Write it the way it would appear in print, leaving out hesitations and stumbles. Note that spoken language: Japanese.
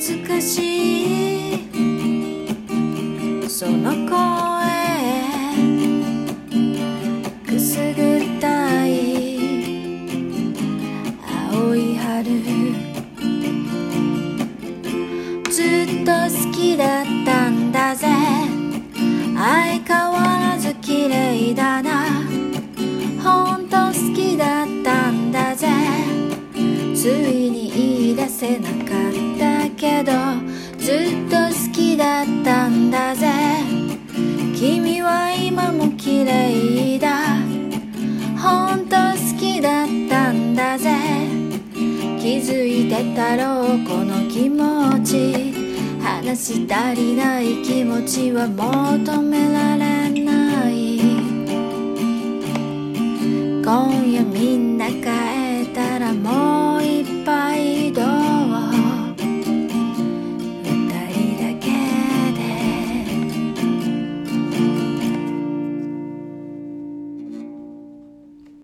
難しいその声くすぐったい青い春ずっと好きだったんだぜ相変わらず綺麗だなほんと好きだったんだぜついに言い出せなかったけどずっと好きだったんだぜ君は今も綺麗だほんと好きだったんだぜ気づいてたろうこの気持ち話し足りない気持ちは求められない今夜みんな